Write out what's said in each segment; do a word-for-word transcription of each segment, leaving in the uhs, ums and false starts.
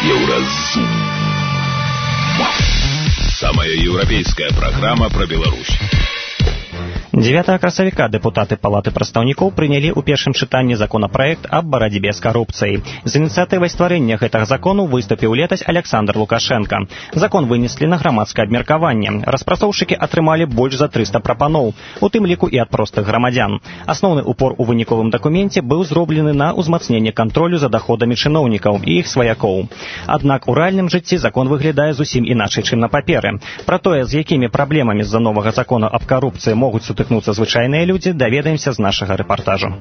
Еўразум. Самая еўрапейская праграма пра Беларусь. дзевятага красавіка дэпутаты Палаты прадстаўнікоў прынялі ў першым чытанні законапраект аб барацьбе з карупцыяй. З ініцыятывай стварэння гэтага закону выступіў летась Александр Лукашенко. Закон вынеслі на грамадскае абмеркаванне. Распрацоўшчыкі атрымалі больш за трыста прапаноў, у тым ліку і ад простых грамадзян. Асноўны упор у выніковым дакуменце быў зроблены на ўзмацненне кантролю за даходамі чыноўнікаў і іх сваякоў. Аднак у рэальным жыцці закон выглядае зусім іначай, чым на паперы. Пра тое, з якімі праблемамі з-за новага закону аб карупцыі могуць сутыкнуцца звычайныя людзі, даведаемся з нашага рэпартажу.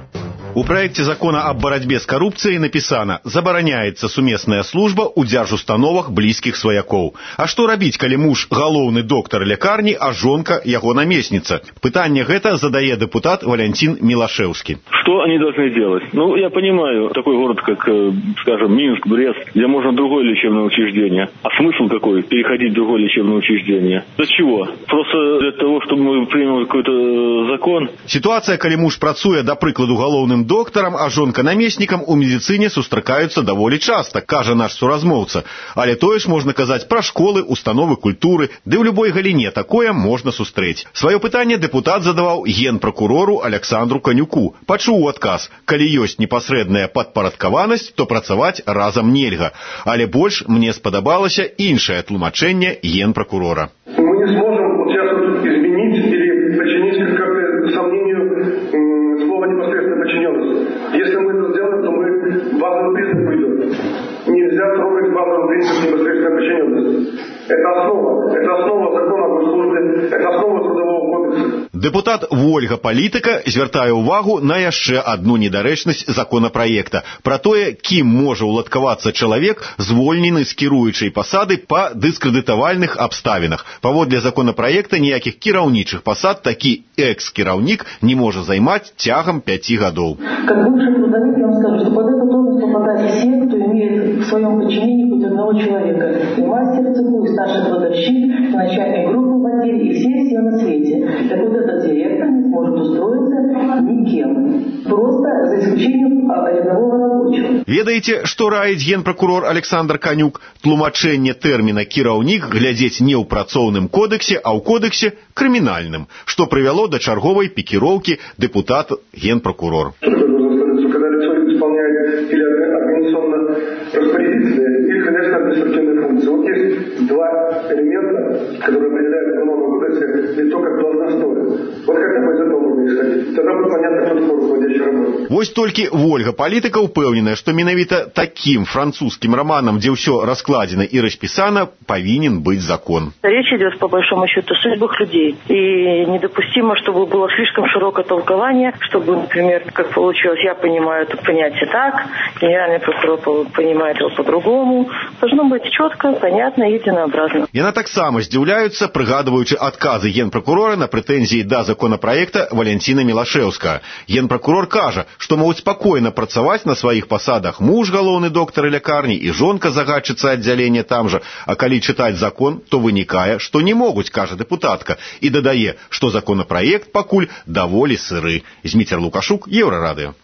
У проекте закона об борьбе с коррупцией написано: забараняется сумесная служба у дзяржустановах близких свояков. А что робить, коли муж галоўны доктор лекарни, а жонка яго наместница? Пытанне гэта задае депутат Валентин Милошевский. Что они должны делать? Ну, я понимаю, такой город, как, скажем, Минск, Брест, где можно другое лечебное учреждение. А смысл какой? Переходить в другое лечебное учреждение. Для чего? Просто для того, чтобы мы приняли какой-то закон? Ситуация, коли муж працуе, да прыкладу, галоўным доктарам, а жонка намеснікам у медыцыне сустракаюцца даволі часта, кажа наш суразмоўца. Але тое ж можна казаць пра школы, установы культуры, ды ў любой галіне такое можна сустрэць. Сваё пытанне дэпутат задаваў генпракурору Александру Канюку. Пачуў адказ: калі ёсць непасрэдная падпарадкаванасць, то працаваць разам нельга. Але больш мне спадабалася іншае тлумачэнне генпракурора. Мы не сможем сейчас изменить или починить как-то сомнению слова непосредственно подчиненность. Если мы это сделаем, то мы базовый принцип пойдем. Нельзя трогать базовый принцип непосредственной подчиненности. Это основа. Это основа закона о службе. Это основа трудового кодекса. Дэпутат Вольга Палітыка звяртае ўвагу на яшчэ адну недарэчнасць законапраекта. Пра тое, кім можа ўладкавацца чалавек, звольнены з кіруючай пасады па дыскрэдытавальных абставінах. Паводле законапраекта ніякіх кіраўнічых пасад такі экс-кіраўнік не можа займаць цягам пяці гадоў. Как бывший трудовик, я вам скажу, что под эту должность попадают все, кто имеет в своем подчинении хоть одного человека. И мастер цеху, и старший кладовщик, и начальник группы в отделе, и все-все на свете. Так вот этот директор не сможет устроиться никем. Просто за исключением рядового рабочего. Ведаеце, што раіць генпракурор Александр Канюк? Тлумачэнне тэрміна «кіраўнік» глядзець не ў працоўным кодексе, а ў кодексе крымінальным, што прывяло да чарговай пікіроўкі дэпутат генпракурор. Когда лицо исполняет или организационно распорядительные, или, конечно, административные функции. Вот есть два элемента, которые определяют в Уголовном кодексе лицо как должностное. Вот хотя бы из этого можно исходить. Тогда будет понятно, кто такой руководящий работник. Вось толькі Вольга Палітыка ўпэўненая, што менавіта такім французскім романам, дзе ўсё раскладзена і распісана, павінен быць закон. Речь идет, по большому счету, о судьбах людей. И недопустимо, чтобы было слишком широкое толкование, чтобы, например, как получилось, я понимаю это понятие так, генеральный прокурор понимает его по-другому. Должно быть четко, понятно и единообразно. Яна таксама здзіўляюцца, прыгадваючы адказы генпракурора на прэтэнзіі да законапраекта Валентина Милошевскага. Генпракурор кажа, што могуць спакойна працаваць на сваіх пасадах муж галоўны доктар лякарні і жонка загадчыца аддзялення там жа, а калі чытаць закон, то вынікае, што не могуць, кажа дэпутатка, і дадае, што законапраект пакуль даволі сыры. Зміцер Лукашук, Еўрарадыё.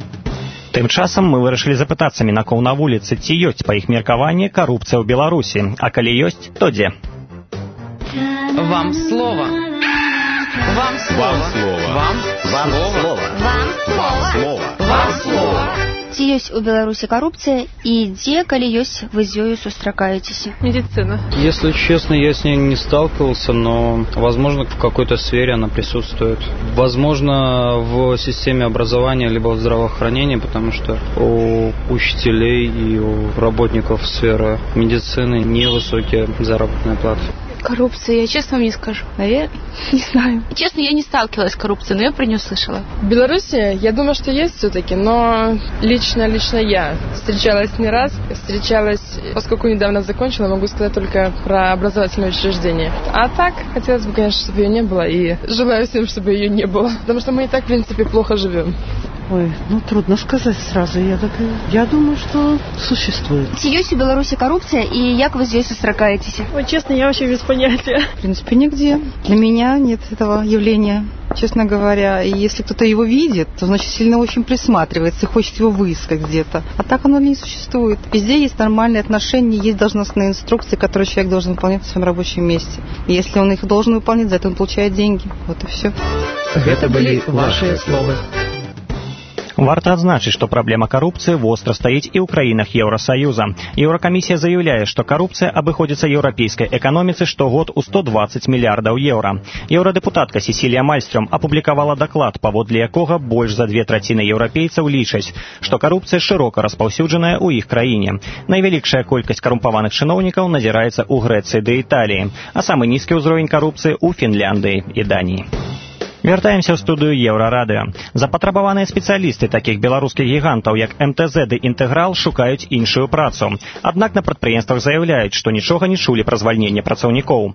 Тым часам мы вырашылі запытацца мінакоў на вуліцы, ці ёсць, па іх меркаванні, карупцыя ў Беларусі, а калі ёсць, то дзе? Вам слово. Вам слово. Вам слово. Вам слово. Вам слово. Вам слово. Ці ёсць у Беларусі карупцыя і дзе, калі ёсць, вы з ёю сустракаецеся? Медицина. Если честно, я с ней не сталкивался, но, возможно, в какой-то сфере она присутствует. Возможно, в системе образования либо в здравоохранении, потому что у учителей и у работников сферы медицины невысокие заработные платы. Коррупция, я честно вам не скажу. Наверное, не знаю. Честно, я не сталкивалась с коррупцией, но я про нее слышала. В Беларуси, я думаю, что есть все-таки, но лично, лично я встречалась не раз. Встречалась, поскольку недавно закончила, могу сказать только про образовательное учреждение. А так, хотелось бы, конечно, чтобы ее не было, и желаю всем, чтобы ее не было. Потому что мы и так, в принципе, плохо живем. Ой, ну трудно сказать сразу. Я, так, я думаю, что существует. Ці ёсць у Беларусі карупцыя, і як вы з ёй сустракаецеся? Ой, честно, я вообще без понятия. В принципе, нигде. Для меня нет этого явления, честно говоря. И если кто-то его видит, то, значит, сильно очень присматривается и хочет его выискать где-то. А так оно не существует. Везде есть нормальные отношения, есть должностные инструкции, которые человек должен выполнять на своем рабочем месте. И если он их должен выполнять, за это он получает деньги. Вот и все. Это были ваши словы. Варта адзначыць, што праблема карупцыі востра стаіць і ў краінах Еўрасаюза. Еўракамісія заяўляе, што карупцыя абыходзіцца еўрапейскай эканоміцы штогод у сто двадцать мільярдаў еўра. Еўрадэпутатка Сесілія Мальстрём апублікавала даклад, паводле якога больш за две траціны еўрапейцаў лічаць, што карупцыя шырока распаўсюджаная ў іх краіне. Найвялікшая колькасць карумпаваных чыноўнікаў назіраецца ў Грэцыі ды Італіі, а самы нізкі ўзровень карупцыі ў Фінляндыі і Даніі. Вяртаемся ў студыю Еўрарадыё. Запатрабаваныя спецыялісты такіх беларускіх гігантаў, як эм тэ зэ ды «Інтэграл», шукаюць іншую працу. Аднак на прадпрыемствах заяўляюць, што нічога не чулі пра звальненне працаўнікоў.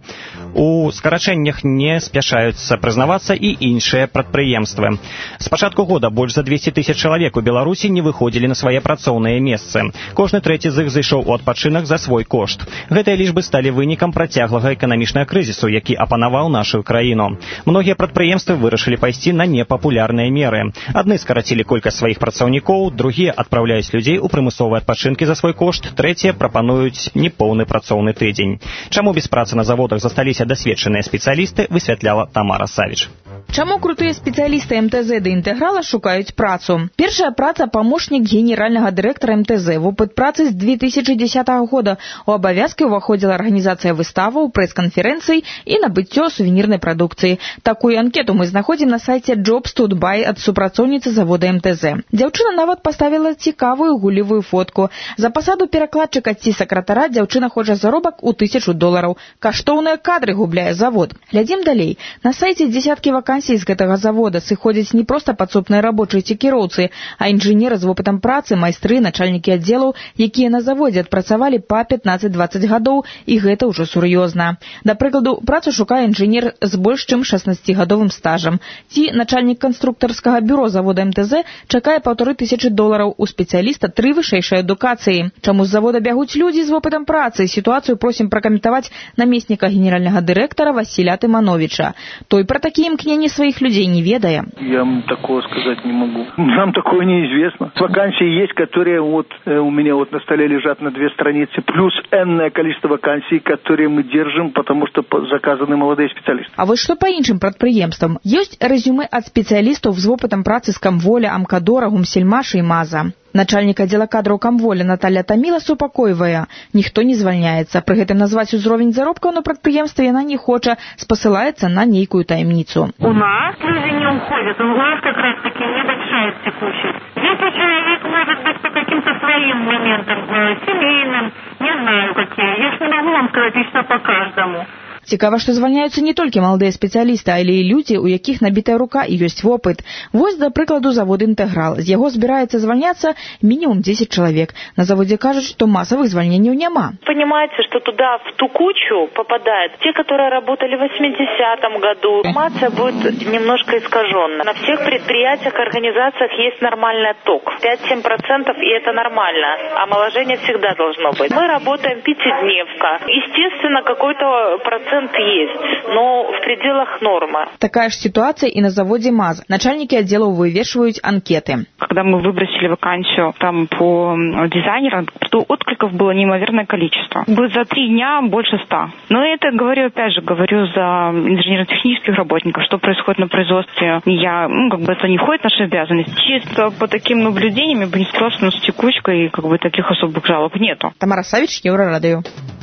У скарачэннях не спяшаюцца прызнавацца і іншыя прадпрыемствы. З пачатку года больш за двесце тысяч чалавек у Беларусі не выходзілі на свае працоўныя месцы. Кожны трэці з іх зайшоў у адпачынак за свой кошт. Гэтыя лічбы сталі вынікам працяглага эканамічнага крызісу, які апанаваў нашу краіну. Многія прадпрыемствы вырашылі пайсці на непапулярныя меры. Адны скарацілі колькасць сваіх працаўнікоў, другія адпраўляюць людзей у прымусовыя адпачынкі за свой кошт, трэція прапануюць непоўны працоўны тыдзень. Чаму без працы на заводах засталіся дасведчаныя спецыялісты, высвятляла Тамара Савіч. Чаму крутыя спецыялісты эм тэ зэ ды «Інтэграла» шукаюць працу? Першая праца – памочнік генеральнага дырэктара эм тэ зэ. Вопыт працы з две тысячи десятого года. У абавязкі ўваходзіла арганізацыя выставаў, прэс-канферэнцый і набыццё сувенірнай прадукцыі. Такую анкету мы знаходзім на сайце Jobs тут бай ад супрацоўніцы завода эм тэ зэ. Дзяўчына нават паставіла цікавую гуллівую фотку. За пасаду перакладчыка ці сакратара дзяўчына хоча заробак у тысячу долараў. Каштоўныя кадры губляе завод. Глядзім далей. На сайце дзесяткі вакансій з гэтага завода сыходзяць не проста падсобныя рабочыя ці кіроўцы, а інжынеры з вопытам працы, майстры, начальнікі аддзелаў, якія на заводзе адпрацавалі па пятнаццаць-дваццаць гадоў, і гэта ўжо сур'ёзна. Да прыкладу, працу шукае інжынер з больш чым шаснаццігадовым стажам. Ці начальнік канструктарскага бюро завода эм тэ зэ чакае паўторы тысячы долараў, у спецыяліста тры вышэйшай адукацыі. Чаму з завода бягуць людзі з вопытам працы? Сітуацыю просім пракаментаваць намесніка генеральнага дырэктара Васіля Тымановича. Той пра такія імкненні своих людей не ведая. Я вам такого сказать не могу. Нам такое неизвестно. Вакансии есть, которые вот э, у меня вот на столе лежат на две страницы, плюс энное количество вакансий, которые мы держим, потому что заказаны молодые специалисты. А вот что по іншым прадпрыемствам? Ёсць рэзюмэ ад спецыялістаў з вопытам працы з Камволя, Амкадора, Гумсельмаша і Маза. Начальник отдела кадраў Камволя Наталья Таміла супакойвае. Ніхто не звальняецца. Пры гэтым назваць узровень заробкаў на прадпрыемстве яна не хоча, спасылаецца на нейкую таямніцу. У нас люди не уходят. У нас как раз таки небольшая текущая. Если человек может быть по каким-то своим моментам, семейным, не знаю какие. Я ж не могу вам сказать еще по каждому. Цікава, што звальняюцца не толькі маладыя спецыялісты, але і людзі, у якіх набітая рука і ёсць вопыт. Вось, да прыкладу, завод «Інтэграл». З яго збіраецца звальняцца мінімум десять чалавек. На заводе кажуць, што масавых звальненняў няма. Понимаете, что туда в ту кучу попадают те, которые работали в восьмидесятом году. Информация будет немножко искаженная. На всех предприятиях, организациях есть нормальный ток. пять-семь процентов, и это нормально. Омоложение всегда должно быть. Мы работаем пятидневка. Естественно, какой-то процент есть, но в пределах нормы. Такая же ситуация и на заводе МАЗ. Начальники отделов вывешивают анкеты. Когда мы выбросили вакансию там по дизайнерам, то откликов было неимоверное количество. Было за три дня больше ста. Но это говорю, опять же, говорю за инженерно-технических работников, что происходит на производстве. Я, ну, как бы это не входит в наши обязанности. Чисто по таким наблюдениями бы не сказала, что у нас текучка и как бы таких особых жалоб нету. Тамара Савіч, Еўрарадыё.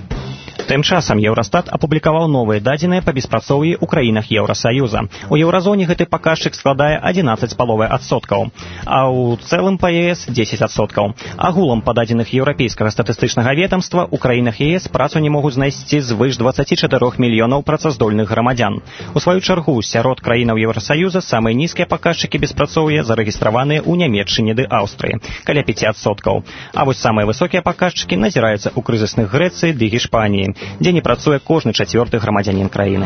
Тым часам Еўрастат апублікаваў новыя дадзеныя па беспрацоўі ў краінах Еўрасаюза. У еўразоне гэты паказчык складае адзінаццаць з паловай адсоткаў, а ў цэлым па е эс дзесяць адсоткаў. Агулам па дадзеных еўрапейскага статыстычнага ведамства ў краінах е эс працу не могуць знайсці звыш дваццаць чатыры мільёнаў працаздольных грамадзян. У сваю чаргу, сярод краінаў Еўрасаюза самыя нізкія паказчыкі беспрацоўя зарэгістраваныя ў Нямецчыне ды Аўстрыі, каля пяць адсоткаў. А вось самыя высокія паказчыкі назіраюцца ў крызісных Грэцыі ды Гішпаніі, дзе не працуе кожны чацвёрты грамадзянін краіны.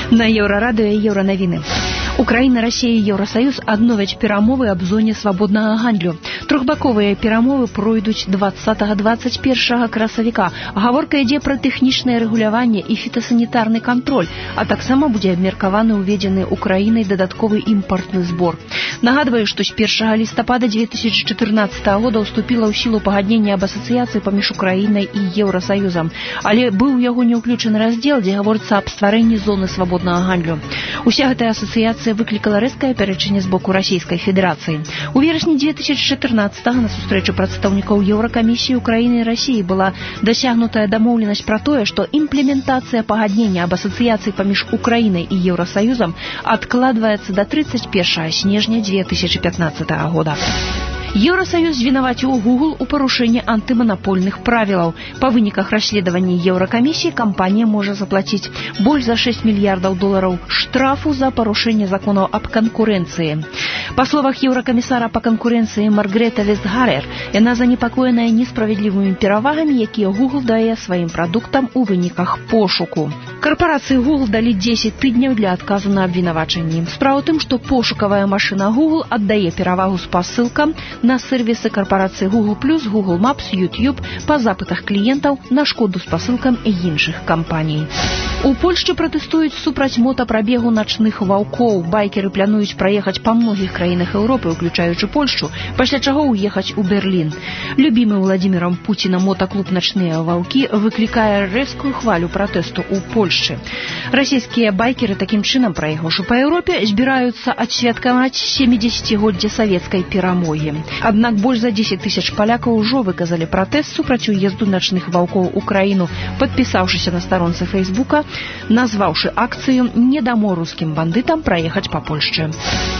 На Еўрарадыё і Еўранавіны. Украіна, Расія і Еўрасаюз адновяць перамовы аб зоне свабоднага гандлю. Трохбаковыя перамовы пройдуць двадцатага двадцаць першага красавіка. Гаворка ідзе пра тэхнічнае рэгуляванне і фітасанітарны кантроль, а таксама будзе абмеркаваны ўведзены Украінай дадатковы імпартны збор. Нагадваю, што з першага лістапада две тысячы чатырнаццатага года ўступіла ў сілу пагаднення аб асацыяцыі паміж Украінай і Еўрасаюзам, але быў у яго не ўключаны раздзел, дзе гаворыцца аб стварэнні зоны свабоднага гандлю. Уся гэтая асацыяцыя выклікала рэзкае пярэчанне з боку Расійскай Федэрацыі. У верасні две тысячы чатырнаццатага на сустрэчу прадстаўнікоў Еўракамісіі Украіны і Расіі была дасягнутая дамоўленасць пра тое, што імплементацыя пагаднення аб асацыяцыі паміж Украінай і Еўрасаюзам адкладваецца да тридцать первого снежня две тысячи пятнадцатого года. Еўрасаюз вінаваціў Google у парушэнні антыманапольных правілаў. Па выніках расследавання Еўракамісіі кампанія можа заплаціць больш за шесть мільярдаў долараў штрафу за парушэнне законаў аб канкурэнцыі. Па словах еўракамісара па канкурэнцыі Маргрета Вестгарер, яна занепакоеная несправядлівымі перавагамі, якія Google дае сваім прадуктам у выніках пошуку. Карпорацыі Google далі дзесяць тыдняў для адказу на абвінавачанні. Справа ў тым, што пошукавая машына Google аддае перавагу спасылкам на сервисы корпорации Google плюс, Google Maps, YouTube по запытах клиентов на шкоду спасылкам і іншых кампаній. У Польшчы пратэстуюць супраць мотапрабегу начных ваўкоў. Байкеры плануюць праехаць па многіх краінах Еўропы, уключаючы Польшчу, пасля чаго ўехаць у Берлін. Любімы Владимиром Путіна мотоклуб «Начныя ваўкі» выклікае рэзкую хвалю пратэсту ў Польшчы. Расійскія байкеры такім чынам, праехаўшы па Еўропе, збіраюцца адсвяткаваць семидесятигоддзе савецкай перамогі. Аднак больш за десять тысяч палякаў ужо выказалі пратэст супраць уезду начных ваўкоў у краіну, падпісаўшыся на старонцы Фейсбука, назваўшы акцыю «Не дамо рускім бандытам праехаць па Польшчы».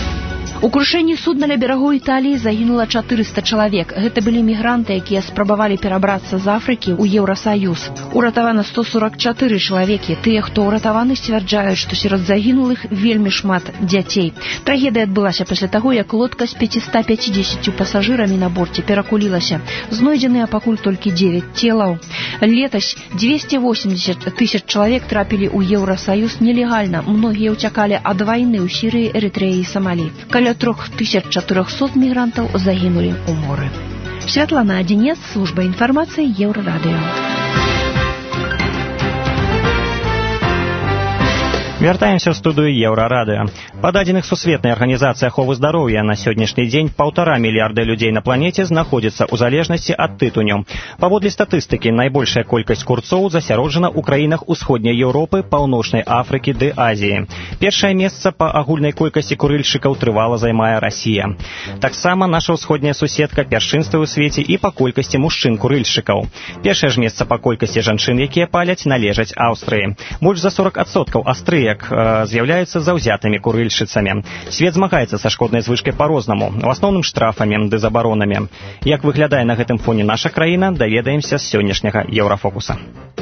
У крушэнні судна ля берагоў Італіі загінула чатырыста чалавек. Гэта былі мігранты, якія спрабавалі перабрацца з Афрыкі ў Еўрасаюз. Уратавана сто сорок чатыры чалавекі. Тыя, хто ўратаваны, сцвярджаюць, што сярод загінулых вельмі шмат дзяцей. Трагедыя адбылася пасля таго, як лодка з пятьюстами пятьюдесятью пасажырамі на борце перакулілася. Знойдзеныя пакуль толькі девять целаў. Летась двести восемьдесят тысяч чалавек трапілі ў Еўрасаюз нелегальна. Многія ўцякалі ад вайны ў Сірыі, Эрытрэі і Самалі. Каля трёх тысяч чатырохсот мігрантаў загінулі ў моры. Святлана Адзінец, служба інфармацыі Еўрарадыё. Вяртаемся ў студыю Еўрарадыё. Па дадзеных сусветнай арганізацыі аховы здароўя на сённяшні дзень паўтара мільярда людзей на планеце знаходзяцца ў залежнасці ад тытуню. Паводле статыстыкі, найбольшая колькасць курцоў засяроджана ў краінах усходняй Еўропы, паўночнай Афрыкі ды Азіі. Першае месца па агульнай колькасці курыльшчыкаў трывала займае Расія. Таксама наша ўсходняя суседка пяршынствуе ў свеце і па колькасці мужчын-курыльшчыкаў. Першае ж месца па колькасці жанчын, якія паляць, належаць Аўстрыі. Больш за сорок адсоткаў аўстрыяк з'яўляюцца заўзятымі курыльшчыцамі. Свет змагаецца са шкоднай звычкай па-рознаму, в асноўным штрафамі ды забаронамі. Як выглядае на гэтым фоне наша краіна, даведаемся з сённяшняга Еўрафокуса.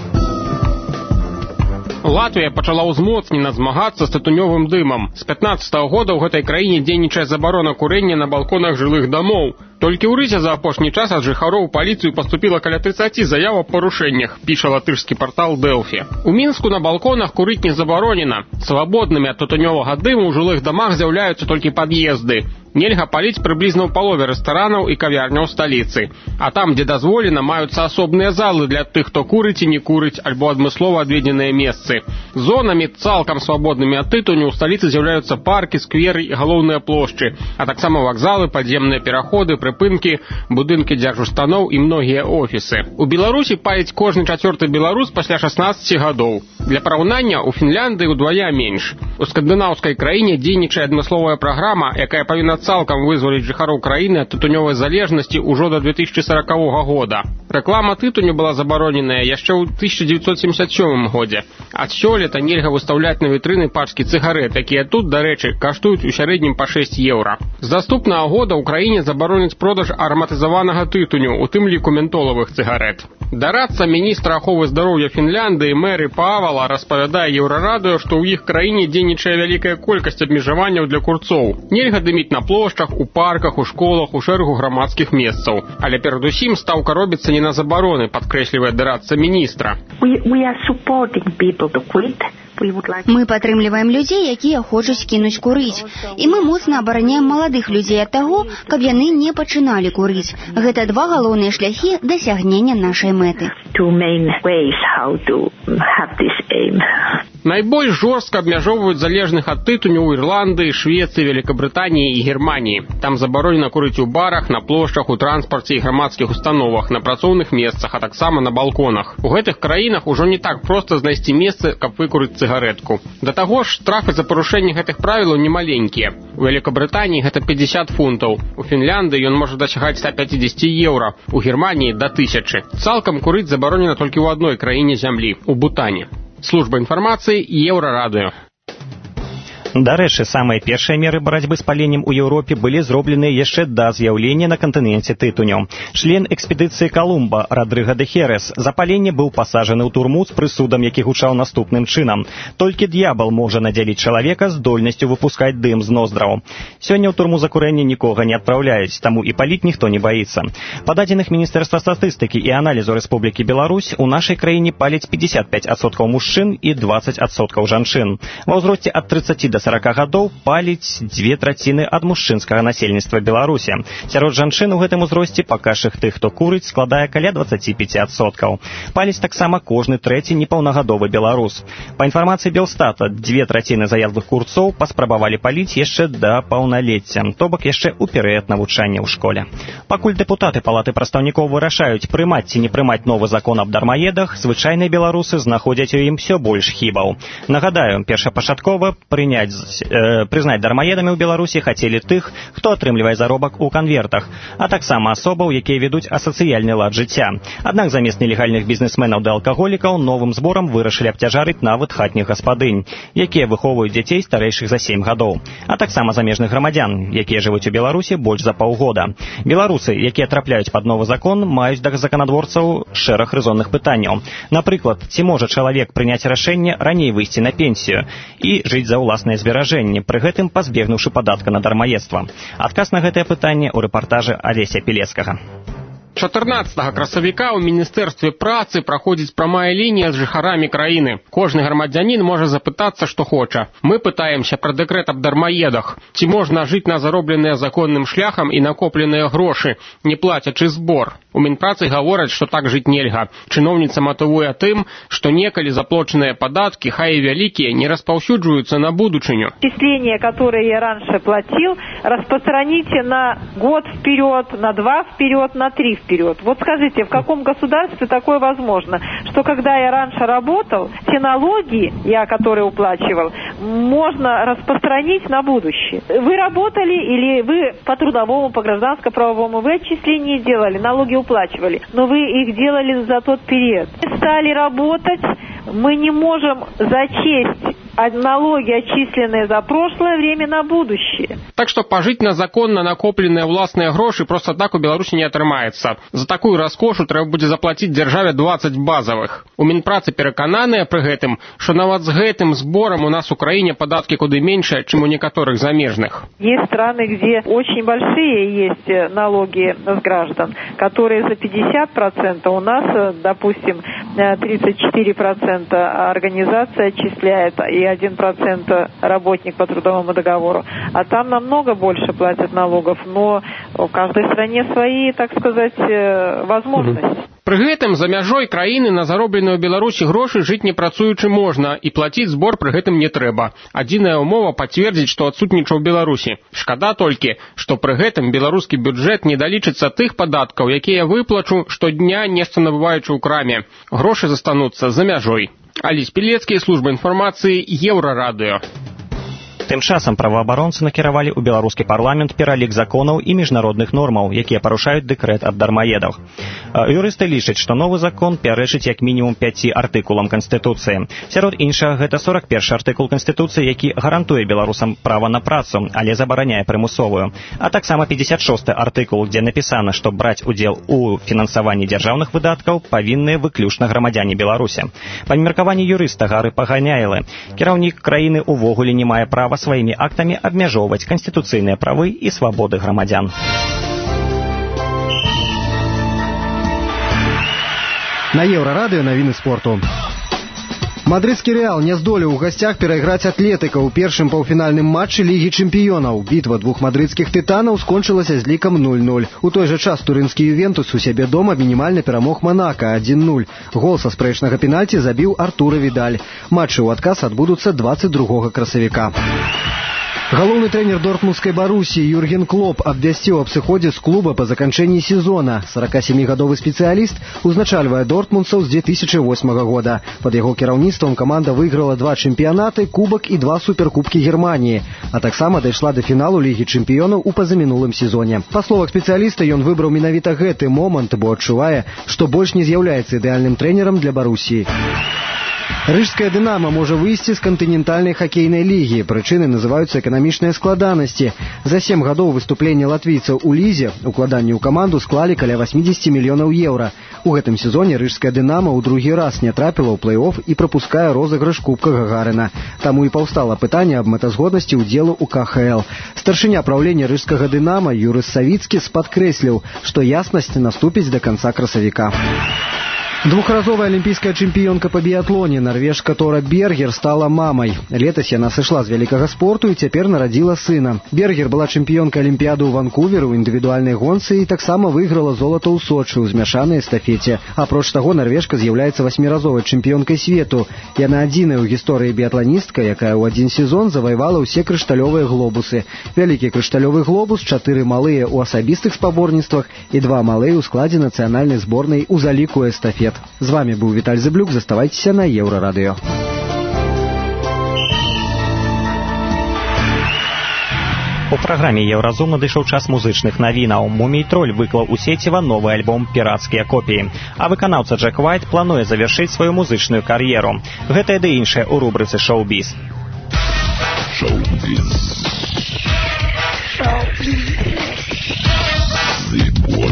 Латвія пачала ўзмоцнена змагацца з тытунёвым дымам. З пятнаццатага года ў гэтай краіне дзейнічае забарона курэння на балконах жылых дамоў. Толькі ў Рызе за апошні час ад жыхароў у паліцыю паступіла каля тридцати заяў аб парушэннях, піша латышскі партал Дэлфі. У Мінску на балконах курыць не забаронена. Свабоднымі ад тытунёвага дыму ў жылых дамах з'яўляюцца толькі пад'езды. Нельга паліць прыблізна ў палове рэстаранаў і кавярняў сталіцы. А там, дзе дазволена, маюцца асобныя залы для тых, хто курыць і не курыць, альбо адмыслова адведзеныя месцы. Зонамі цалкам свабоднымі ад тытуню ў сталіцы з'яўляюцца паркі, скверы і галоўныя плошчы, а таксама вакзалы, падземныя пераходы, прыпынкі, будынкі дзяржустаноў і многія офісы. У Беларусі паліць кожны чацвёрты беларус пасля шаснаццаці гадоў. Для параўнання, у Фінляндыі удвая менш. У скандынаўскай краіне дзейнічае адмысловая праграма, якая павінна цалкам вызваліць жыхароў краіны ад тытунёвай залежнасці ўжо да две тысячи сорокавога года. Рэклама тытуню была забароненая яшчэ ў тысяча дзевяцьсот семьдесят сёмым годзе. Ад сёлета нельга выстаўляць на вітрыны пачкі цыгарэт, якія тут, дарэчы, каштуюць у сярэднім па шэсць еўра. З наступнага года ў краіне забароняць продаж араматызаванага тытуню, у тым ліку ментолавых цыгарэт. Дарадца міністра аховы здароўя Фінляндыі Мэры Павала распавядае Еўрарадыё, што ў іх краіне дзейнічае вялікая колькасць абмежаванняў для курцоў. Нельга дыміць на плошчах, у парках, у школах, у шэрагу грамадскіх месцаў. Але перадусім стаўка робіцца не на забароны, падкрэслівае дарадца міністра. We, we are supporting people to quit. Мы падтрымліваем людзей, якія хочуць кінуць курыць. І мы моцна абараняем маладых людзей ад таго, каб яны не пачыналі курыць. Гэта два галоўныя шляхі дасягнення нашай мэты. Найбольш жорстка абмяжоўваюць залежных ад тытуню ў Ірландыі, Швецыі, Великабрытаніі і Германіі. Там забаронена курыць у барах, на плошчах, у транспарце і грамадскіх установах, на працоўных месцах, а таксама на балконах. У гэтых краінах ужо не так проста знайсці месца, каб выкурыць цыгарэтку. Да таго ж, штрафы за парушэнне гэтых правілаў немаленькія. У Великабрытаніі гэта пятьдесят фунтаў, у Фінляндыі ён можа дасягаць ста пятьдесят еўра, у Германіі да тысячы. Цалкам курыць забаронена толькі ў адной краіне зямлі, у Бутане. Служба інфармацыі Еўрарадыё. Дарэчы, самыя першыя меры барацьбы з паленнем у Еўропе былі зроблены яшчэ да з'яўлення на кантыненце тытуню. Член экспедыцыі Колумба Родрыга де Херес за паленне быў пасажаны ў турму з прысудам, які гучаў наступным чынам. Толькі д'ябал можа надзяліць чалавека здольнасцю выпускаць дым з ноздраў. Сёння ў турму за курэнне нікога не адпраўляюць, таму і паліць ніхто не баіцца. Па дадзеных Міністэрства статыстыкі і аналізу Рэспублікі Беларусь, у нашай краіне паляць пятьдесят пять адсоткаў мужчын і двадцать адсоткаў жанчын. Ва ўзросце ад тридцати до сорока гадоў паліць дзве траціны ад мужчынскага насельніцтва Беларусі. Сярод жанчын у гэтым узросце паказчык тых, хто курыць, складае каля двадцать пять адсоткаў. Паліць таксама кожны трэці непаўнагадовы беларус. Па інфармацыі Белстата, дзве траціны заядлых курцоў паспрабавалі паліць яшчэ да паўналецця, то бок яшчэ ў перыяд навучання ў школе. Пакуль дэпутаты палаты прадстаўнікоў вырашаюць, прымаць ці не прымаць новы закон аб дармаедах, звычайныя беларусы знаходзяць у ім усё больш хібаў. Нагадаю, першапачаткова прыняць прызнаць дармаедамі ў Беларусі хацелі тых, хто атрымлівае заробак у канвертах, а таксама асобаў, якія ведуць асацыяльны лад жыцця. Аднак замест нелегальных бізнесменаў да алкаголікаў новым зборам вырашылі абцяжарыць нават хатніх гаспадынь, якія выхоўваюць дзяцей старэйшых за сем гадоў, а таксама замежных грамадзян, якія жывуць у Беларусі больш за паўгода. Беларусы, якія трапляюць пад новы закон, маюць да заканадворцаў шэраг рэзонных пытанняў. Напрыклад, ці можа чалавек прыняць рашэнне раней выйсці на пенсію і жыць за ўласнае зберажэнне, пры гэтым пазбегнуўшы падатка на дармаедства. Адказ на гэтае пытанне ў рэпартажы Алеся Пілецкага. чатырнаццатага красавіка ў Міністэрстве працы праходзіць прамая лінія з жыхарамі краіны. Кожны грамадзянін можа запытацца, што хоча. Мы пытаемся пра дэкрэт аб дармаедах. Ці можна жыць на заробленыя законным шляхам і накопленыя грошы, не плацячы збор? У Мінпрацы гавораць, што так жыць нельга. Чыноўніца матывуе тым, што некалі заплачаныя падаткі, хай і вялікія, не распаўсюджваюцца на будучыню. Числения, которые я раньше платил, распространите на год вперед, на два вперед, на три вперед. Вот скажите, в каком государстве такое возможно, что когда я раньше работал, те налоги, я которые уплачивал, можно распространить на будущее. Вы работали или вы по трудовому, по гражданско-правовому, вы отчисления делали, налоги уплачивали, но вы их делали за тот период. Стали работать, мы не можем зачесть налоги, отчисленные за прошлое время, на будущее. Так что пожить на законно накопленные властные гроши просто так у Беларуси не атрымаецца. За такую раскошу трэба будзе заплатіць дзяржаве двадцать базовых. У Мінпрацы перакананыя пры гэтым, што нават з гэтым зборам у нас у краіне падаткі куды меншыя, чым у некаторых замежных. Есть страны, где очень большие есть налоги с граждан, которые за пятьдесят процентов, у нас, допустим, тридцать четыре процента организация отчисляет и один процент работник по трудовому договору. А там намного больше платят налогов, но в каждой стране свои, так сказать, возможности. Пры гэтым за мяжой краіны на заробленыя ў Беларусі грошы жыць не працуючы можна, і плаціць збор пры гэтым не трэба. Адзіная ўмова пацвердзіць, што адсутнічаў Беларусі. Шкада толькі, што пры гэтым беларускі бюджэт не далічыцца тых падаткаў, якія выплачу штодня, нешта набываючы ў краме. Грошы застануцца за мяжой. Алесь Пілецкі, служба інфармацыі, Еўрарадыё. Тым часам праваабаронцы накіравалі ў беларускі парламент пералік законаў і міжнародных нормаў, якія парушаюць дэкрэт аб дармаедах. Юрысты лічаць, што новы закон пярэчыць як мінімум пяці артыкулам Канстытуцыі. Сярод іншага, гэта сорок першы артыкул Канстытуцыі, які гарантуе беларусам права на працу, але забараняе прымусовую. А таксама пятьдесят шосты артыкул, дзе напісана, што браць удзел у фінансаванні дзяржаўных выдаткаў павінны выключна грамадзяне Беларусі. Па меркаванні юрыста Гары Паганяйлы, кіраўнік краіны ўвогуле не мае права сваімі актамі абмяжоўваць канстытуцыйныя правы і свабоды грамадзян. На Еўрарадыё навіны спорту. Мадридскі Рэал не здолеў у гасцях перайграць Атлетыка ў першым паўфінальным матчы Лігі чэмпіёнаў. Бітва двух мадридскіх тытанаў скончылася з лікам нуль нуль. У той жа час турынскі Ювентус у сябе дома мінімальна перамог Монака адзін нуль. Гол са спрэчнага пенальці забіў Артура Відаль. Матчы ў адказ адбудуцца дваццаць другога красавіка. Галоўны трэнер дортмундскай Барусі Юрген Клоп абвясціў аб сыходзе з клуба па заканчэнні сезона. сорокасемігадовы спецыяліст узначальвае дортмундцаў з две тысячы восьмага года. Пад яго кіраўніцтвам каманда выйграла два чэмпіянаты, кубак і два суперкубкі Германіі, а таксама дайшла да фіналу Лігі чэмпіёнаў у пазамінулым сезоне. Па словах спецыяліста, ён выбраў менавіта гэты момант, бо адчувае, што больш не з'яўляецца ідэальным трэнерам для Барусі. Рыжская «Дынамо» можа выйсці з кантынентальнай хакейнай лігі. Прычыны называюцца эканамічныя складанасці. За сем гадоў выступлення латвійцаў у лізе укладанні ў каманду склалі каля восемьдесят мільёнаў еўра. У гэтым сезоне рыжская «Дынамо» ў другі раз не трапіла ў плэй-оф і прапускае розыгрыш Кубка Гагарына. Таму і паўстала пытанне аб мэтазгоднасці ўдзелу ў ка ха эл. Старшыня праўлення рыжскага «Дынамо» Юрыс Савіцкі падкрэсліў, што яснасць наступіць да канца красавіка. Двухразовая олимпийская чемпионка по биатлоне норвежка Тора Бергер стала мамой. Летась яна сышла з вялікага спорту і цяпер нарадзіла сына. Бергер была чэмпіёнкай Алімпіяды ў Ванкувері ў індывідуальнай гонцы і таксама выйграла золата ў Сочы ў змяшанай эстафеце. Апроч таго, норвежка з'яўляецца васьміразовай чэмпіёнкай свету. Яна адзіная ў гісторыі біятланістка, якая ў адзін сезон заваявала ўсе крышталёвыя глобусы. Вялікі крышталёвы глобус, чатыры малыя ў асабістых спаборніцтвах і два малыя ў складзе нацыянальнай зборнай у заліку эстафет. З вами быў Віталь Зыблюк, заставайцеся на Еўрарадыё. У праграме «Еўразум» надышоў час музычных навінаў. Мумій-троль выклаў у сеціва новы альбом «Пірацкія копіі». А выканаўца Джек Уайт плануе завяршыць сваю музычную кар'еру. Гэтае ды іншае ў рубрыцы «Шоу-біз». Шоу-біз. Шоу-біз. Зыбош.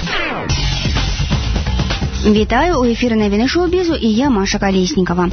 Вітаю, у эфіры навіны шоу-бізу і я, Маша Калеснікава.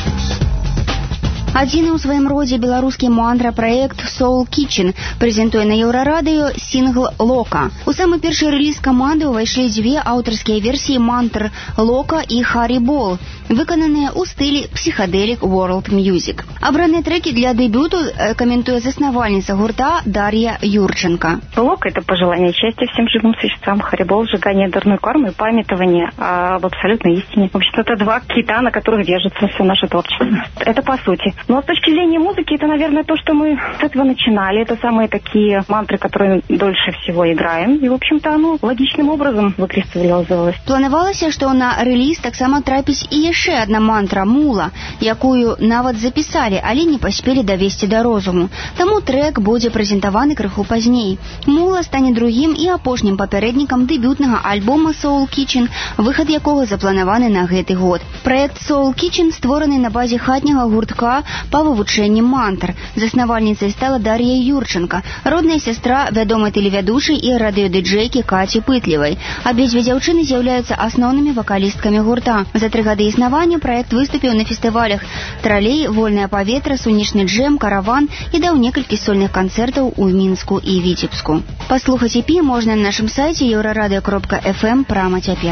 Адзіны ў сваім родзе беларускі муандра-праект Soul Kitchen прэзентуе на Еўрарадыё сінгл «Лока». У самы першы рэліз каманды ўвайшлі дзве аўтарскія версіі мантр «Лока» і «Харі Бол», выкананыя ў стылі псіхадэлік World Music. Абраныя трекі для дэбюту каментуе заснавальніца гурта Дар'я Юрченко. «Лока» — это пожелание счастья всем живым существам, «Харі Бол» — сжигание дурной кармы и памятование об абсолютной истине. В общем-то, это два кита, на которых держится все наше творчество. Это по сути. Но с точки зрения музыки, это, наверное, то, что мы с этого начинали. Это самые такие мантры, которые дольше всего играем. И, в общем-то, оно логичным образом выкрысталлізавалось. Планавалася, што на рэліз таксама трапіць і яшчэ адна мантра «Мула», якую нават запісалі, але не паспелі давесці да розуму. Таму трэк будзе прэзентаваны крыху пазней. «Мула» стане другім і апошнім папярэднікам дэбютнага альбома Soul Kitchen, выхад якога запланаваны на гэты год. Праект Soul Kitchen створаны на базе хатняга гуртка па вывучэнні мантр. Заснавальніцай стала Дар'я Юрченко, родная сястра вядомай тэлевядучай і радыёдыджэйкі Каці Пытлівай. Абедзве дзяўчыны з'яўляюцца асноўнымі вакалісткамі гурта. За тры гады існавання праект выступіў на фестывалях «Тралей», «Вольнае паветра», «Сонечны джэм», «Караван» і даў некалькі сольных канцэртаў у Мінску і Віцебску. Паслухаць і пі можна на нашым сайце еўрарадыё кропка эф эм прама цяпер.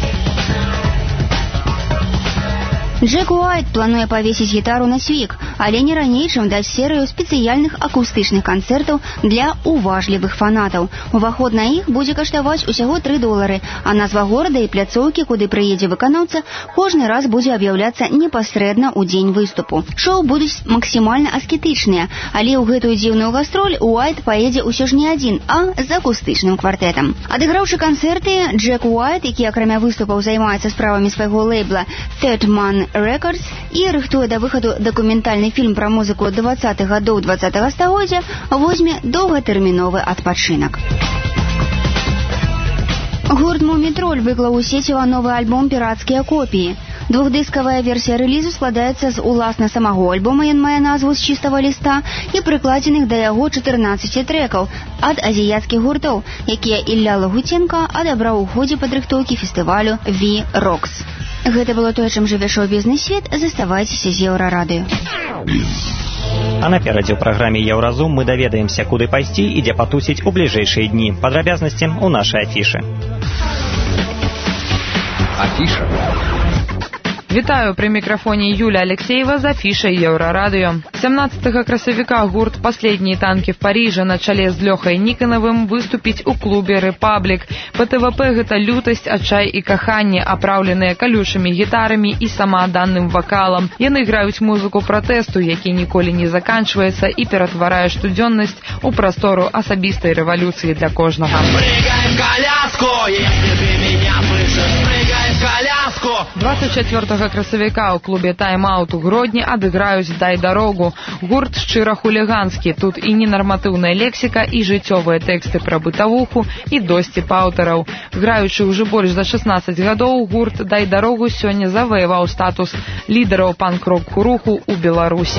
Джек Уайт плануе павесіць гітару на свік, але не раней, чым даць серыю спецыяльных акустычных канцэртаў для уважлівых фанатаў. Уваход на іх будзе каштаваць усяго тры долары, а назва горада і пляцоўкі, куды прыедзе выканаўца, кожны раз будзе аб'яўляцца непасрэдна ў дзень выступу. Шоу будуць максімальна аскетычныя, але ў гэтую дзіўную гастроль Уайт паедзе ўсё ж не адзін, а з акустычным квартэтам. Адыграўшы канцэрты, Джек Уайт, які акрамя выступаў займаецца справамі свайго лейбла Third Man Records і рыхтуе да выхаду дакументальны фільм пра музыку дваццатых гадоў дваццатага стагоддзя, возьме доўгатэрміновы адпачынак. Гурт «Мумій-троль» выклаў у сеціва новы альбом «Пірацкія копіі». Двухдыскавая версія рэлізу складаецца з уласна самого альбома, ён мае назву «З чыстага ліста» і прыкладзеных да яго чатырнаццаці трэкаў ад азіяцкіх гуртоў, якія Ілля Лагуценка адабраў у ходзе падрыхтоўкі фестывалю «Ви-Рокс». Гэта было тое, чым жыве шоу-бізнес-свет. Заставайцеся з Еўрарадыё. А наперадзе ў праграме «Еўразум» мы даведаемся, куды пайсці і дзе патусіць у бліжэйшыя дні. Падрабязнасці ў нашай афішы. Афіша. Вітаю, при микрофоне Юля Алексеева за афишей Еврорадио. семнадцатого красавіка гурт «Последние танки в Париже» на чале з Лёхай Никоновым выступить у клубе «Репаблик». Па тэ вэ пэ гэта лютасць, адчай і каханне, апраўленыя калючымі гітарамі і самаадданым вакалам. Яны граюць музыку пратэсту, які ніколі не заканчваецца і ператварае штодзённасць у прастору асабістай рэвалюцыі для кожнага. Прыгаем коляску, если ты меня слышишь, прыгаем коляску. двадцать четвёртого красавіка ў клубе «Тайм-аут» у Гродні адыграюць «Дай дарогу». Гурт шчыра хуліганскі, тут і ненарматыўная лексіка, і жыццёвыя тэксты пра бытавуху, і досціп аўтараў. Граючы ўжо больш за шаснаццаць гадоў, гурт «Дай дарогу» сёння заваяваў статус лідараў панк-рок руху ў Беларусі.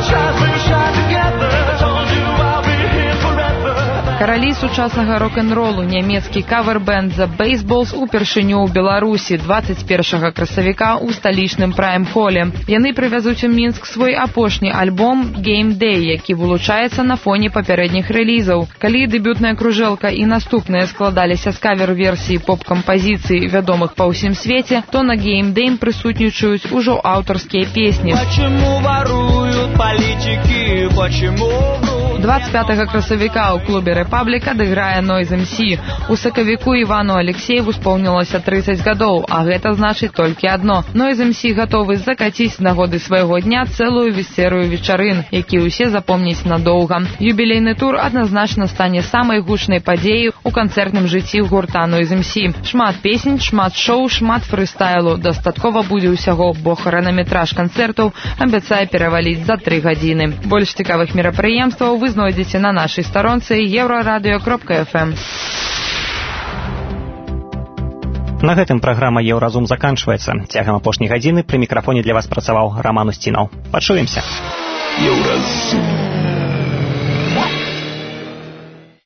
Каралі сучаснага рок-н-ролу, нямецкі кавер-бэнд The Baseballs упершыню ў Беларусі двадцать першага красавіка ў сталічным прайм-холе. Яны прывязуць у Мінск свой апошні альбом Game Day, які вылучаецца на фоне папярэдніх рэлізаў. Калі дэбютная кружэлка і наступныя складаліся з кавер-версій поп-кампазіцый, вядомых па ўсім свеце, то на Game Day прысутнічаюць ужо аўтарскія песні. Почему воруют политики, почему... двадцать пятого красавіка ў клубе «Репаблик» адыграе Noise эм си. У сакавіку Івану Алексееву споўнілася тридцать гадоў, а гэта значыць толькі адно. Noise эм си гатовы закаціць з нагоды свайго дня цэлую серыю вечарын, які ўсе запомняць надоўга. Юбілейны тур адназначна стане самай гучнай падзеяй у канцэртным жыцці гурта Noise эм си. Шмат песень, шмат шоу, шмат фрыстайлу. Дастаткова будзе ўсяго, бо хранаметраж канцэртаў абяцае пераваліць за тры гадзіны. Больш цікавых мерапрыемстваў вы знойдзеце на нашай старонцы еўрарадыё кропка эф эм. На гэтым праграма «Еўразум» заканчваецца. Цягам апошняй гадзіны пры мікрафоне для вас працаваў Раман Устінаў. Пачуемся. Еўразум.